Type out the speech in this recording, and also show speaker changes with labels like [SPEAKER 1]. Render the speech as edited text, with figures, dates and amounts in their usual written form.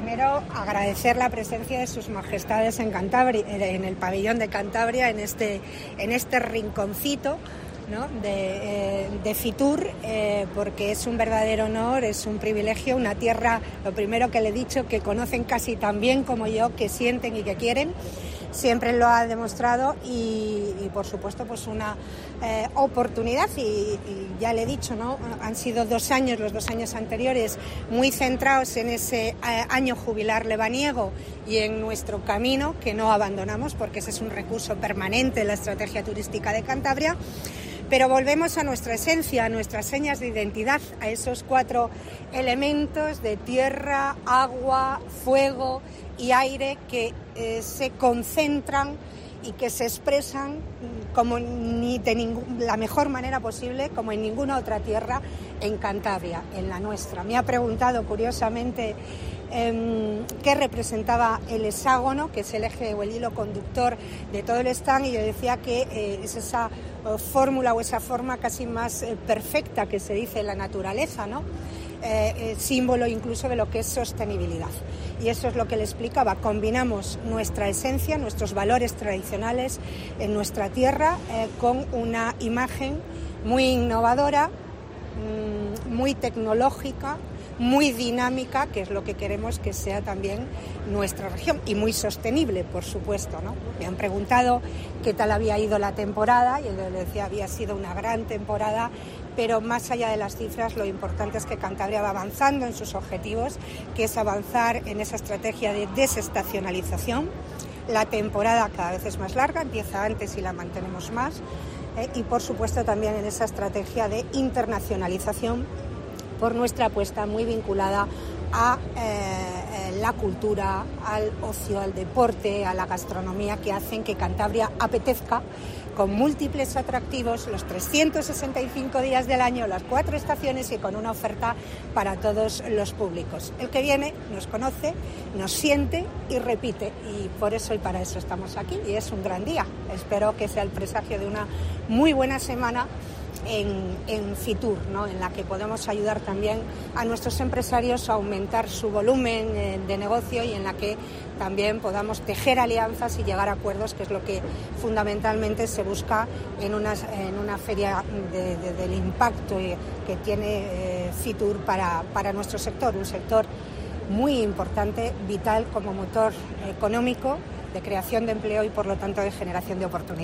[SPEAKER 1] primero agradecer la presencia de sus majestades en Cantabria, en el pabellón de Cantabria, en este rinconcito, ¿no?, de Fitur, porque es un verdadero honor, es un privilegio, una tierra, lo primero que le he dicho, que conocen casi tan bien como yo, que sienten y que quieren. Siempre lo ha demostrado y por supuesto pues una oportunidad y ya le he dicho, ¿no? Han sido 2 años, los 2 años anteriores, muy centrados en ese año jubilar lebaniego y en nuestro camino, que no abandonamos porque ese es un recurso permanente en la estrategia turística de Cantabria. Pero volvemos a nuestra esencia, a nuestras señas de identidad, a esos 4 elementos de tierra, agua, fuego y aire que se concentran y que se expresan como la mejor manera posible, como en ninguna otra tierra en Cantabria, en la nuestra. Me ha preguntado curiosamente qué representaba el hexágono, que es el eje o el hilo conductor de todo el stand, y yo decía que es esa fórmula o esa forma casi más perfecta que se dice en la naturaleza, ¿no? Símbolo incluso de lo que es sostenibilidad. Y eso es lo que le explicaba. Combinamos nuestra esencia, nuestros valores tradicionales en nuestra tierra con una imagen muy innovadora, muy tecnológica, muy dinámica, que es lo que queremos que sea también nuestra región, y muy sostenible, por supuesto, ¿no? Me han preguntado qué tal había ido la temporada, y yo les decía, había sido una gran temporada, pero más allá de las cifras, lo importante es que Cantabria va avanzando en sus objetivos, que es avanzar en esa estrategia de desestacionalización. La temporada cada vez es más larga, empieza antes y la mantenemos más, y por supuesto también en esa estrategia de internacionalización, por nuestra apuesta muy vinculada a la cultura, al ocio, al deporte, a la gastronomía, que hacen que Cantabria apetezca, con múltiples atractivos, los 365 días del año, las 4 estaciones, y con una oferta para todos los públicos. El que viene nos conoce, nos siente y repite, y por eso y para eso estamos aquí, y es un gran día. Espero que sea el presagio de una muy buena semana en Fitur, ¿no?, en la que podemos ayudar también a nuestros empresarios a aumentar su volumen de negocio, y en la que también podamos tejer alianzas y llegar a acuerdos, que es lo que fundamentalmente se busca en una feria del impacto que tiene Fitur para nuestro sector, un sector muy importante, vital como motor económico, de creación de empleo y por lo tanto de generación de oportunidades.